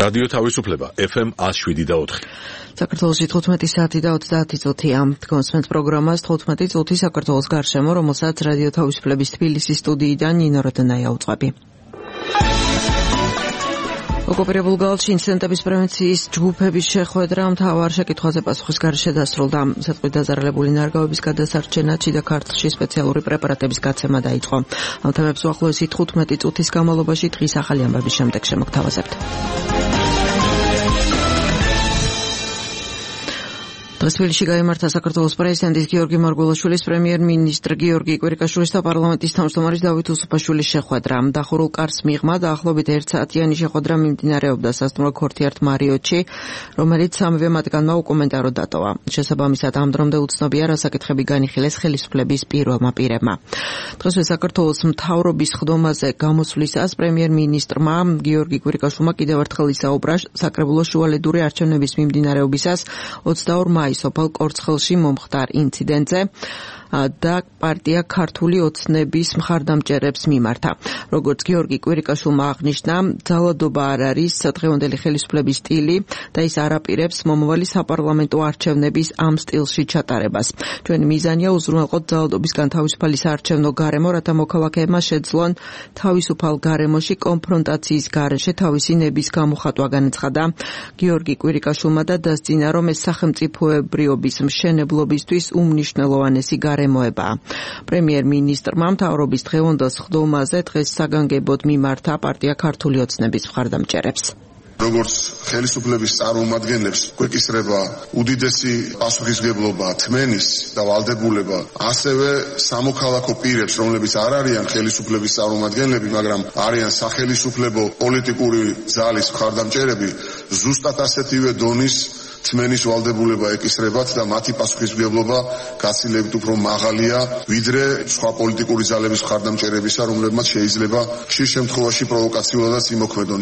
რადიო თავისუფლება FM 107.4. საქართველოში 15 საათი და 30 წუთია. კონსმენთ პროგრამას 15 წუთი საქართველოს გარშემო, რომელსაც რადიო თავისუფლების თბილისის სტუდიიდან ნინო როდანაია უწყები. ოკუპირებულ გალში ინციდენტების პრევენციის ჯგუფების შეხვედრა მთავარ შეკითხვაზე პასუხის გარეშე დასრულდა. სიტყვით დაზარალებული ნარგავების გადასარჩენა და ქართლში სპეციალური პრეპარატების გაცემა დაიწყო. ამ თემებს უახლოესი 15 წუთის განმავლობაში დღის ახალი ამბების შემდეგ შემოგთავაზებთ. დღეს თბილისში გაიმართა საქართველოს პრეზიდენტის გიორგი მარგველაშვილის, პრემიერ-მინისტრ გიორგი კვირიკაშვილის და პარლამენტის თავმჯდომარის დავით უსუფაშვილის შეხვედრა. დახურულ კარს მიღმა დაახლოებით 1 საათიანი შეხვედრა მიმდინარეობდა სასტუმრო ქორთიართ მარიოტში, რომელიც სამივე მათგანმა უკომენტაროდ დატოვა. შესაბამისად, ამ დრომდე უცნობია, რა საკითხები განიხილეს ხელისუფლების პირველმა პირებმა. დღესვე საქართველოს მთავრობის ხდომაზე გამოსვლისას პრემიერ-მინისტრმა გიორგი კვირიკაშვილმა კიდევ ერთხელ ისაუბრა საკრებულოს შუალედური არჩევნების მიმდინარეობისას 22 მაისს სოფელ კორცხელში მომხდარ ინციდენტზე და პარტია ქართული ოცნების მხარდამჭერებს მიმართა. როგორც გიორგი კვირიკაშვილმა აღნიშნა, ძალადობა არ არის დღევანდელი ხელისუფლების სტილი და ის არაპირებს მომავალი საპარლამენტო არჩევნების ამ სტილში ჩატარებას. ჩვენი მიზანია უზრუნველყოთ ძალადობისგან თავისუფალი საარჩევნო გარემო, რათა მოქალაქეებმა შეძლონ თავისუფალ გარემოში კონფრონტაციის გარეშე თავისი ნების გამოხატვა, განაცხადა გიორგი კვირიკაშვილმა და დასძინა, რომ ეს სახელმწიფოებრიობის მშენებლობისთვის უმნიშვნელოვანესი გარემოებაა. პრემიერ-მინისტრმა მთავრობის დღევანდელ ხდომაზე დღეს საგანგებოდ მიმართა პარტია ქართული ოცნების მხარდამჭერებს. როგორც ხელისუფლების წარმომადგენლებს გვეკისრება უდიდესი პასუხისმგებლობა თმენის და ვალდებულება, ასევე სამოქალაქო პირებს, რომლებიც არ არიან ხელისუფლების წარმომადგენლები, მაგრამ არიან სახელისუფლებო პოლიტიკური ძალის მხარდამჭერები, ზუსტად ასეთივე დონის თმენის ვალდებულება ეკისრებათ და მათი პასუხისმგებლობა გაცილებით უფრო მაღალია, ვიდრე სხვა პოლიტიკური ძალების მხარდამჭერებისა, რომლებმაც შეიძლება ხშირ შემთხვევაში პროვოკაციულადაც იმოქმედონ.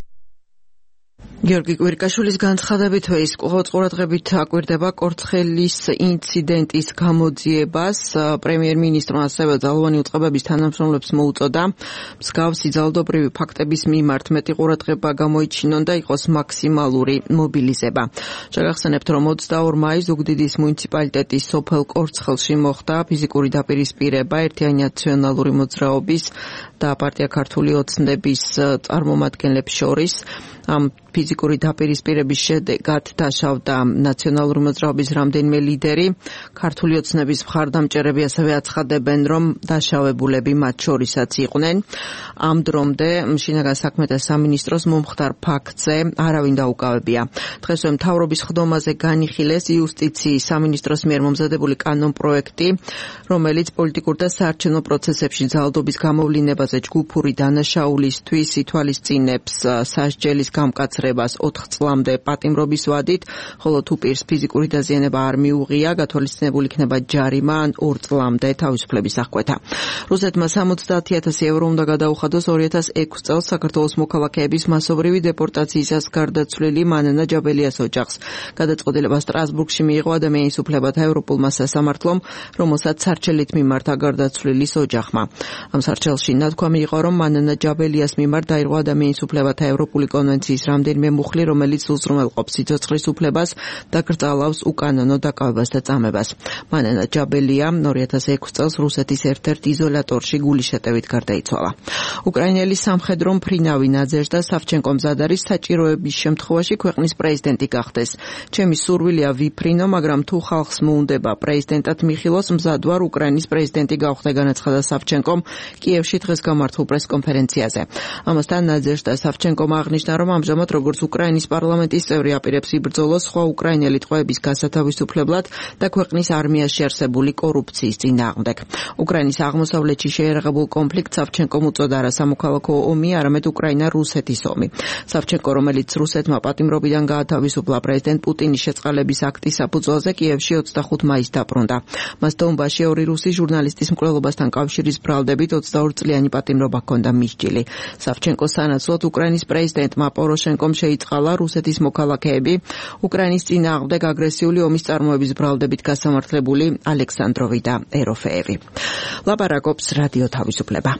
გიორგი კვირიკაშვილის განცხადებით ის ყურადღებით აკვირდება კორცხელის ინციდენტის გამოძიებას. პრემიერ-მინისტრმა ასევე ძალოვანი უწყებების თანამშრომლებს მოუწოდა მსგავსი ძალადობრივი ფაქტების მიმართ მეტი ყურადღება გამოიჩინონ და იყოს მაქსიმალური მობილიზება. შეგახსენებთ, რომ 22 მაისს ზუგდიდის მუნიციპალიტეტის სოფელ კორცხელში მოხდა ფიზიკური დაპირისპირება ერთიანი ნაციონალური მოძრაობის და პარტია ქართული ოცნების წარმომადგენლებს შორის. ამ ფიზიკური დაპირისპირების შედეგად დაშავდა ნაციონალური მოძრაობის რამდენიმე ლიდერი. ქართული ოცნების მხარდამჭერები ასევე აცხადებენ, რომ დაშავებულები მათ შორისაც იყვნენ. ამ დრომდე შინაგან საქმეთა სამინისტროს მომხდარ ფაქტზე არავინ დაუკავებია. დღესვე მთავრობის ხდომაზე განიხილეს იუსტიციის სამინისტროს მიერ მომზადებული კანონპროექტი, რომელიც პოლიტიკურ და საარჩევნო პროცესებში ძალადობის გამოვლინებაზე ჯგუფური დანაშაულისთვის ითვალისწინებს სასჯელის გამკაცრებას 4 წლამდე პატიმრობის ვადით, ხოლო თუ პირს ფიზიკური დაზიანება არ მიუღია, გათვალისწინებული იქნება ჯარიმა ან 2 წლამდე თავისუფლების აღკვეთა. რუსეთმა 70,000 ევრო უნდა გადაუხადოს 2006 წელს საქართველოს მოქალაქეების მასობრივი დეპორტაციისას გარდაცვლილი მანანა ჯაბელიას ოჯახს. გადაწყვეტილება სტრასბურგში მიიღო ადამიანის უფლებათა ევროპულმა სასამართლომ, რომელსაც სარჩელით მიმართა გარდაცვლილის ოჯახმა. ამ სარჩელში ნათქვამი იყო, რომ მანანა ჯაბელიას მიმართ დაირღვა ადამიანის უფლებათა ევროპული კონვენციის რამდენიმე მუხლი, რომელიც უზრუნველყოფს სიცოცხლის უფლებას და კრძალავს უკანონო დაკავებას და წამებას. მანანა ჯაბელია 2006 წელს რუსეთის ერთ-ერთ იზოლატორში გულის შეტევით გარდაიცვალა. უკრაინელი სამხედრო მფრინავი ნაძეჟდა სავჩენკომ მზად არის საჭიროების შემთხვევაში ქვეყნის პრეზიდენტი გახდეს. ჩემი სურვილია ვიფრინო, მაგრამ თუ ხალხს მოუნდება პრეზიდენტად მიხილოს, მზად ვარ უკრაინის პრეზიდენტი გავხდე, განაცხადა სავჩენკომ კიევში დღეს გამართულ პრესკონფერენციაზე. ამასთან ნაძეჟდა სავჩენკომ აღნიშნა, რომ ამჟამად როგორც უკრაინის პარლამენტის წევრი აპირებს იბრძოლოს სხვა უკრაინელი ტყვეების გასათავისუფლებლად და ქვეყნის არმიაში არსებული კორუფციის წინააღმდეგ. უკრაინის აღმოსავლეთში შეიარაღებულ კონფლიქტს სავჩენკომ უწოდა არა სამოქალაქო ომი, არამედ უკრაინა-რუსეთის ომი. სავჩენკო, რომელიც რუსეთმა პატიმრობიდან გაათავისუფლა პრეზიდენტ პუტინის შეწყალების აქტის საფუძველზე, კიევში 25 მაისს დაბრუნდა. მას დონბასში 2 რუსი ჟურნალისტის მკვლელობასთან კავშირის ბრალდებით 22 წლიანი პატიმრობა ჰქონდა მისჯილი. სავჩენკოს სანაცვლოდ უკრაინის პრეზიდენტმა პოროშენკომ შეიწყალა რუსეთის მოქალაქეები უკრაინის წინააღმდეგ აგრესიული ომის წარმოების ბრალდებით გასამართლებული ალექსანდროვი და ეროფეევი. ლაპარაკობს რადიო თავისუფლება.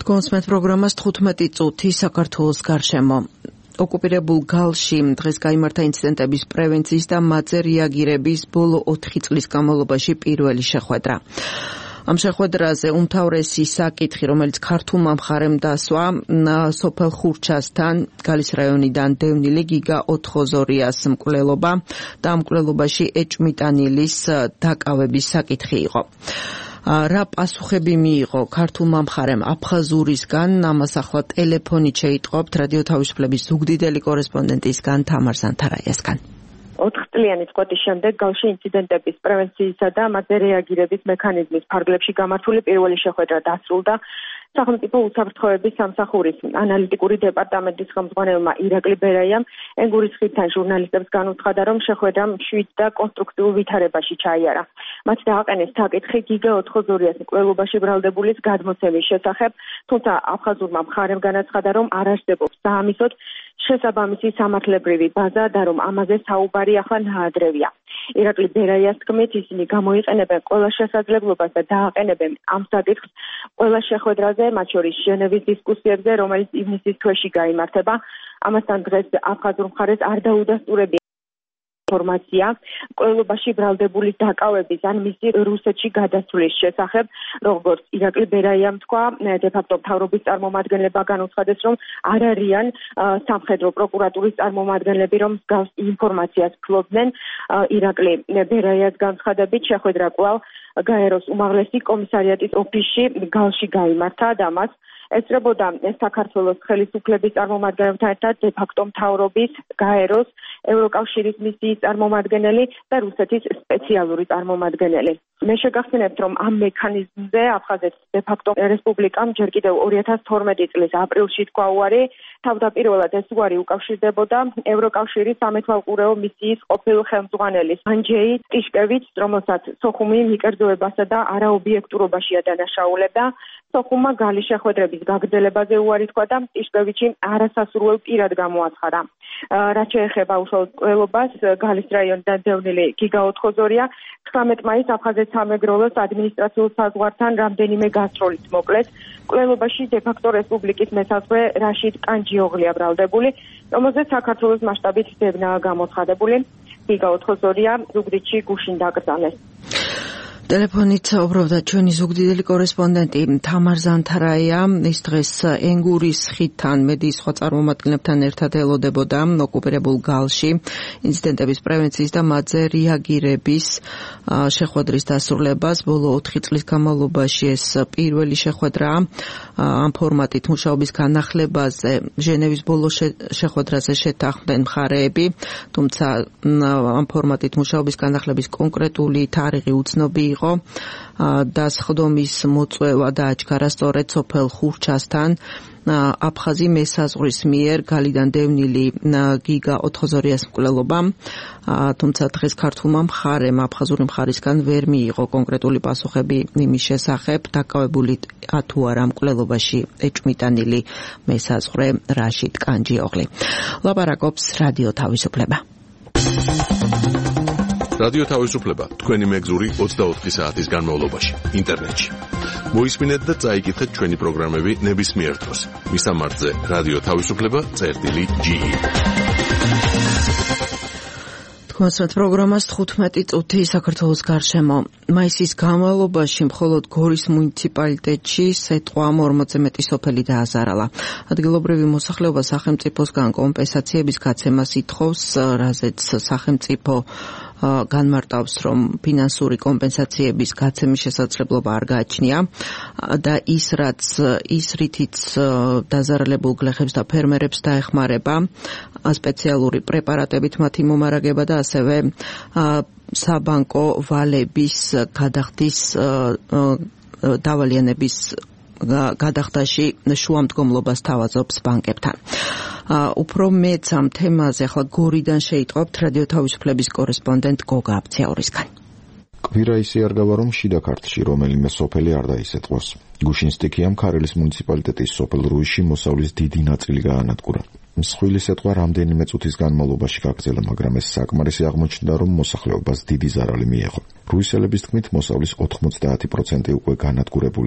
Თქვენს პროგრამას 15 წუთი საქართველოს გარშემო. ოკუპირებულ გალში დღეს გაიმართა ინციდენტების პრევენციის და მათზე რეაგირების ბოლო 4 წლის განმავლობაში პირველი შეხვედრა. Am შეხვედრაზე უმთავრესი საკითხი, რომელიც ქართულმა მხარემ დასვა, სოფელ ხურჩასთან, გალის რაიონიდან დევნილი გიგა ოთხოზორიას მკვლელობა და ამ მკვლელობაში ეჭვმიტანილის დაკავების საკითხი იყო. Რა პასუხები მიიღო ქართულმა მხარემ აფხაზურისგან, ამას ახლა ტელეფონით შეიტყობთ რადიო თავისუფლების ზუგდიდელი კორესპონდენტისგან თამარ ზანთარაიასგან. 4 წლიანი წყვეტის შემდეგ გალში ინციდენტების პრევენციისა და მათზე რეაგირების მექანიზმის ფარგლებში გამართული პირველი შეხვედრა დასრულდა. სახელმწიფო უსაფრთხოების სამსახურის ანალიტიკური დეპარტამენტის ხელმძღვანელმა ირაკლი ბერაიამ ენგურის ხიდთან ჟურნალისტებს განუცხადა, რომ შეხვედრა მშვიდ და კონსტრუქციულ ვითარებაში ჩაიარა. მათ დააყენეს საკითხი გიგა ოთხოზორიას მკვლელობაში ბრალდებულის გადმოცემის შესახებ, თუმცა აფხაზურმა მხარემ განაცხადა, რომ არ არსებობს საამისოდ შესაბამისი სამართლებრივი ბაზა და რომ ამაზე საუბარი ახლა ნაადრევია. ირაკლი ბერაიას თქმით, ისინი გამოიყენებენ ყველა შესაძლებლობას და დააყენებენ ამ საკითხს ყველა შეხვედრაზე, მათ შორის ჟენევის დისკუსიებზე, რომელიც ივნისის თვეში გაიმართება. ამასთან დღეს აფხაზურ მხარეს არ დაუდასტურებია ინფორმაცია მკვლელობაში ბრალდებულის დაკავების ან მისი რუსეთში გადასვლის შესახებ, როგორც ირაკლი ბერაიამ თქვა, დე-ფაქტო მთავრობის წარმომადგენლებმა განუცხადეს, რომ არ არიან სამხედრო პროკურატურის წარმომადგენლები, რომ მსგავს ინფორმაციას ფლობდნენ. ირაკლი ბერაიას განცხადებით, შეხვედრა კვლავ გაეროს უმაღლესი კომისარიატის ოფისში გალში გაიმართა და მას ესწრებოდა საქართველოს ხელისუფლების წარმომადგენლებთან ერთად დე-ფაქტო მთავრობის, გაეროს, ევროკავშირის მისიის წარმომადგენელი და რუსეთის სპეციალური წარმომადგენელი. მე შეგახსენებთ, რომ ამ მექანიზმზე აფხაზეთის დე-ფაქტო რესპუბლიკამ ჯერ კიდევ 2012 წლის აპრილში თქვა უარი. თავდაპირველად ეს უარი უკავშირდებოდა ევროკავშირის სამეთვალყურეო მისიის ყოფილ ხელმძღვანელის ანჯეი ტიშკევიჩს, რომელსაც სოხუმი მიკერძოებასა და არაობიექტურობაშია დანაშაულებდა. სოხუმმა გალის შეხვედრების გაგრძელებაზე უარი თქვა და ტიშკევიჩი არასასურველ პირად გამოაცხადა. რაც შეეხება უშუალოდ მკვლელობას, გალის რაიონიდან დევნილი გიგა ოთხოზორია 19 მაისს აფხაზეთის სამეგროლოს ადმინისტრაციულ საზღვართან რამდენიმე გასტროლით მოკლეს. მკვლელობაში დე-ფაქტო რესპუბლიკის მესაზღვრე რაშიდ კანჯიოღლია ბრალდებული, რომელზეც საქართველოს მასშტაბით ძებნაა გამოცხადებული. გიგა ოთხოზორია ზუგდიდში გუშინ დაკრძალეს. ტელეფონით საუბრობდა ჩვენი ზუგდიდელი კორესპონდენტი თამარ ზანთარაია. ის დღეს ენგურის ხიდთან მედიის სხვა წარმომადგენლებთან ერთად ელოდებოდა ოკუპირებულ გალში ინციდენტების პრევენციის და მათზე რეაგირების შეხვედრის დასრულებას. ბოლო 4 წლის განმავლობაში ეს პირველი შეხვედრაა. ამ ფორმატით მუშაობის განახლებაზე ჟენევის ბოლო შეხვედრაზე შეთანხმდნენ მხარეები, თუმცა ამ ფორმატით მუშაობის განახლების კონკრეტული თარიღი უცნობი იყო. და სხდომის მოწვევა და აჩქარა სწორედ სოფელ ხურჩასთან აფხაზი მესაზღვრის მიერ გალიდან დევნილი გიგა ოთხოზორიას მკვლელობა, თუმცა დღეს ქართულმა მხარემ აფხაზური მხარისგან ვერ მიიღო კონკრეტული პასუხები იმის შესახებ, დაკავებული თუ არა მკვლელობაში ეჭვმიტანილი მესაზღვრე რაშიდ კანჯიოღლი. ლაპარაკობს რადიო თავისუფლება. რადიო თავისუფლება თქვენი მეგზური 24 საათის განმავლობაში ინტერნეტში. მოისმინეთ და წაიკითხეთ ჩვენი პროგრამები ნებისმიერ დროს. მისამართზე რადიო თავისუფლება.ge. თქვენს პროგრამას 15 წუთი საქართველოს გარშემო. მაისის განმავლობაში მხოლოდ გორის მუნიციპალიტეტში სეტყვა 40-ზე მეტი სოფელი დააზარალა. ადგილობრივი მოსახლეობა სახელმწიფოსგან კომპენსაციების გაცემას ითხოვს, რაზეც სახელმწიფო განმარტავს, რომ ფინანსური კომპენსაციების გაცემის შესაძლებლობა არ გააჩნია და ის რითიც დაზარალებულ გლეხებს და ფერმერებს დაეხმარება სპეციალური პრეპარატებით მათი მომარაგება და ასევე საბანკო ვალების გადახდის დავალიანების გადახდაში შუამდგომლობას თავაზობს ბანკებთან. უფრო მეც ამ თემაზე ახლა გორიდან შეიტყობთ რადიო თავისუფლების კორესპონდენტ გოგა აბციაურისგან. კვირა ისე არ გავა, რომ შიდა ქართლში რომელიმე სოფელი არ დაისეტყოს. გუშინ სტიქიამ ქარელის მუნიციპალიტეტის სოფელ რუისში მოსავლის დიდი ნაწილი გაანადგურა. მსხვილი სეტყვა რამდენიმე წუთის განმავლობაში გაგრძელა, მაგრამ ეს საკმარისი აღმოჩნდა, რომ მოსახლეობას დიდი ზარალი მიეღო. რუისელების თქმით, მოსავლის 90% უკვე განადგურებულია.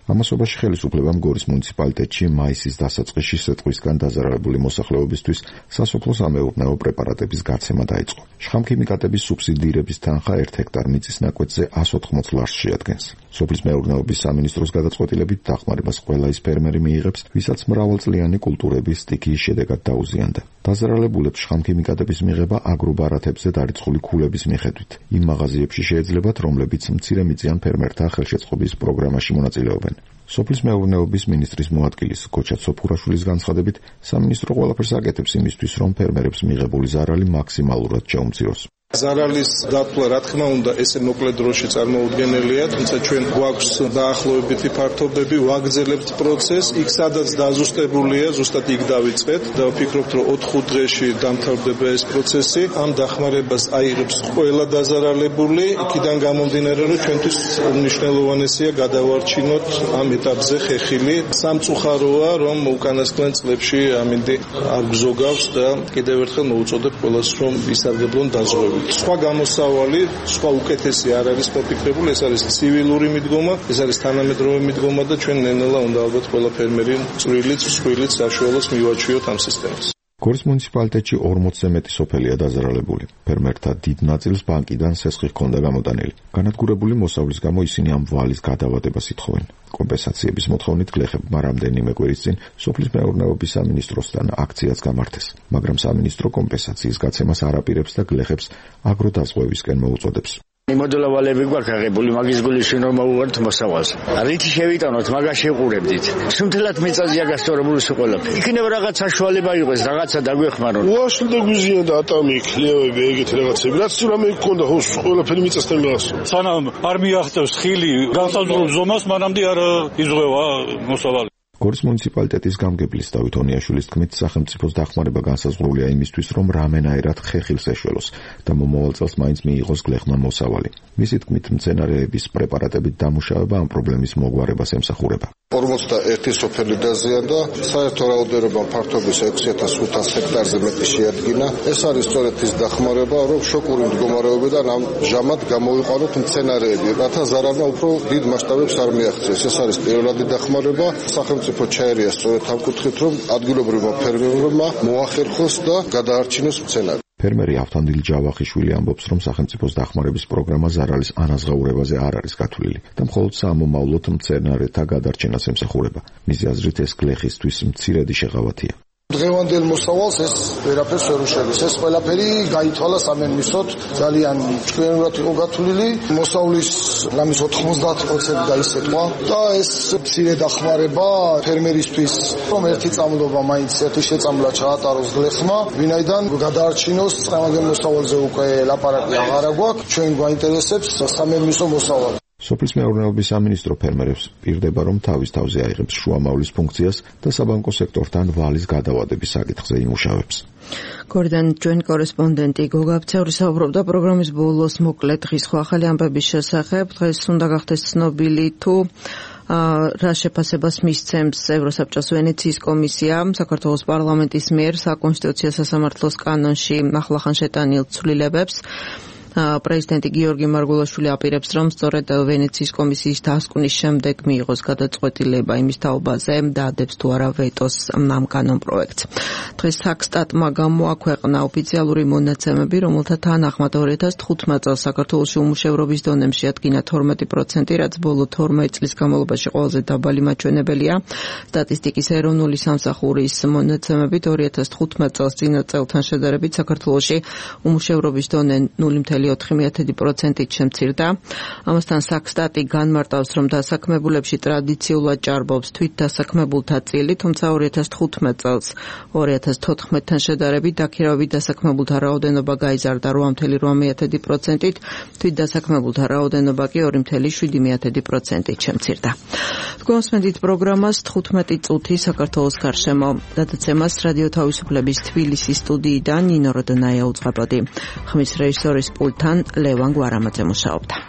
ამასობაში ხელისუფლებამ გორის მუნიციპალიტეტში მაისის დასაწყისში სიტყვისგან დაზარალებული მოსახლეობისთვის სასოფლო-სამეურნეო პრეპარატების გაცემა დაიწყო. შხამქიმიკატების სუბსიდირების თანხა 1 ჰექტარ მიწის ნაკვეთზე 180 ლარს შეადგენს. სოფლის მეურნეობის სამინისტროს გადაწყვეტილებით დახმარებას ყველა ის ფერმერი მიიღებს, ვისაც მრავალწლიანი კულტურების სტიქიის შედეგად დაუზიანდა. დაზარალებულებს შხამქიმიკატების მიღება აგრობარათებზე დარიცხული ქულების მიხედვით. იმ მაღაზიებში შეეძლებათ, რომლებიც მცირემიწიან ფერმერთა ხელშეწყობის პროგრამაში მონაწილეობენ. სოფლის მეურნეობის მინისტრის მოადგილის გოჩა ცოფურაშვილის განცხადებით, სამინისტრო ყველაფერს აკეთებს იმისთვის, რომ ფერმერებს მიღებული ზარალი მაქსიმალურად შეუმციროს. ზარალის დათვლა, რა თქმა უნდა, ესე მოკლე დროში წარმოუდგენელია, თუმცა ჩვენ გვაქვს დაახლოებითი ფართობები, ვაგრძელებთ პროცესს, იქ სადაც დაზუსტებულია, ზუსტად იქ დავიწყეთ და ვფიქრობთ, რომ 4 დღეში დამთავრდება ეს პროცესი. ამ დახმარებას აიღებს ყველა დაზარალებული, იქიდან გამომდინარე, რომ ჩვენთვის მნიშვნელოვანესია გადავარჩინოთ ამ ეტაპზე ხეხილი. სამწუხაროა, რომ უკანასკნელ წლებში ამინდი არ გზოგავს და კიდევ ერთხელ მოვუწოდებ ყველას, რომ ისარგებლონ დაზღვევით. სხვა გამოსავალი, სხვა უკეთესი არ არის მოფიქრებული, ეს არის ცივილური მიდგომა, ეს არის თანამედროვე მიდგომა და ჩვენ ნენელა უნდა ალბათ ყველა ფერმერი წვრილიც, მსხვილიც საშუალოს მივაჩვიოთ ამ სისტემას. გორის მუნიციპალიტეტში 40-ზე მეტი სოფელია დაზარალებული. ფერმერთა დიდ ნაწილს ბანკიდან სესხი ჰქონდა გამოტანილი. განადგურებული მოსავლის გამო ისინი ამ ვალის გადავადებას ითხოვენ. კომპენსაციების მოთხოვნით გლეხებმა რამდენიმე კვირის წინ სოფლის მეურნეობის სამინისტროსთან აქციაც გამართეს, მაგრამ სამინისტრო კომპენსაციის გაცემას არ აპირებს და გლეხებს აგროდაზღვევისკენ მოუწოდებს. იმოდულა ვალები გვაქვს აღებული, მაგის გულში რომ მოვუვართ მოსავალს. რითი შევიტანოთ, მაგას შევყურებდით. სუნთლად მიწაზია გასწორებული ყველაფერი. იქნება რაღაც საშუალება იყოს, რაღაცა დაგვეხმაროთ. უაშლდა გვიზიანდა ატამი, ქლიავები, ეგეთი რაღაცები. რაც რამე გქონდა, ყველაფერი მიწასთან მიღასო. სანამ არ მიაღწევს ხილი განსაზღვრულ ზომას, მანამდე არ იზღვევა მოსავალი. გორის მუნიციპალიტეტის გამგებლის დავით ონიაშვილის თქმით, სახელმწიფოს დახმარება განსაზღვრულია იმისთვის, რომ რამენაირად ხეხილს ეშველოს და მომავალ წელს მაინც მიიღოს გლეხმა მოსავალი. მისი თქმით, მცენარეების პრეპარატებით დამუშავება ამ პრობლემის მოგვარებას ემსახურება. 41 სოფელი დაზიანდა, საერთო რაოდენობა ფართობის 6500 ჰექტარზე მეტი შეადგინა. ეს არის სწორედ ის დახმარება, რომ შოკური მდგომარეობიდან ამჟამად გამოვიყვანოთ მცენარეები, რათა ზარალმა უფრო დიდ მასშტაბებს არ მიაღწიოს. ეს არის პირველადი დახმარება. სახელმწიფო ჩაერია სწორედ ამ კუთხით, რომ ადგილობრივმა ფერმერებმა მოახერხოს და გადაარჩინოს მცენარე. ფერმერი ავთანდილ ჯავახიშვილი ამბობს, რომ სახელმწიფოს დახმარების პროგრამა ზარალის ანაზღაურებაზე არ არის გათვლილი და მხოლოდ სამომავლოდ მცენარეთა გადარჩენას ემსახურება. მისი აზრით, ეს გლეხისთვის მცირედი შეღავათია. დღევანდელ მოსავალს ეს ვერაფერს ვერ უშელის. ეს ყველაფერი გაითვალა სამინისტროთ, ძალიან ჭკვიანურად იყო გათვლილი. მოსავლის ლამის 90% გაისეტყვა და ეს მცირე დახმარება ფერმერისთვის, რომ ერთი წამლობა მაინც ერთი შეწამლა ჩაატაროს გლეხმა, ვინაიდან გადაარჩინოს წამაგენ მოსავალზე უკვე ლაპარაკი აღარა გვაქვს, ჩვენ გვაინტერესებს სამინისტრო მოსავალი. სოფლის მეურნეობის სამინისტრო ფერმერებს პირდება, რომ თავის თავზე აიღებს შუამავლის ფუნქციას და საბანკო სექტორთან ვალის გადავადების საკითხზე იმუშავებს. გორიდან ჩვენ კორესპონდენტი გოგა ფცევრი საუბრობდა პროგრამის ბოლოს მოკლე დღის ახალი ამბების შესახებ. დღეს უნდა გახდეს ცნობილი თუ რა შეფასებას მისცემს ევროსაბჭოს ვენეციის კომისია საქართველოს პარლამენტის მიერ საკონსტიტუციო სასამართლოს კანონში ახლახან შეტანილ ცვლილებებს. პრეზიდენტი გიორგი მარგულაშვილი აპირებს, რომ სწორედ ვენეციის კომისიის დასკვნის შემდეგ მიიღოს გადაწყვეტილება იმის თაობაზე და ადებს თუ არა ვეტოს ამ კანონ პროექტს. დღეს საქსტატმა გამოაქვეყნა ოფიციალური მონაცემები, რომელთა თანახმად 2015 წელს საქართველოში უმუშევრობის დონემ შეადგინა 12%, რაც ბოლო 12 წლის განმავლობაში ყველაზე დაბალი მაჩვენებელია. სტატისტიკის ეროვნული სამსახურის მონაცემებით 2015 წელს წინა წელთან შედარებით საქართველოში უმუშევრობის დონე 0.4%-ით შემცირდა. ამასთან საქსტატი განმარტავს, რომ დასაქმებულებში ტრადიციულად ჭარბობს თვით დასაქმებულთა წილი, თუმცა 2015 წელს 2014-თან შედარებით დაქირავებით დასაქმებულთა რაოდენობა გაიზარდა 8.8%-ით, თვით დასაქმებულთა რაოდენობა კი 2.7%-ით შემცირდა. თქვენსმენდით პროგრამას 15 წუთი საქართველოს გარშემო. გადაცემას რადიო თავისუფლების თბილისის სტუდიიდან ნინო როდონაია უწყებოდი. ხმის რეჟისორის პულტთან ლევან გვარამაძე მუშაობდა.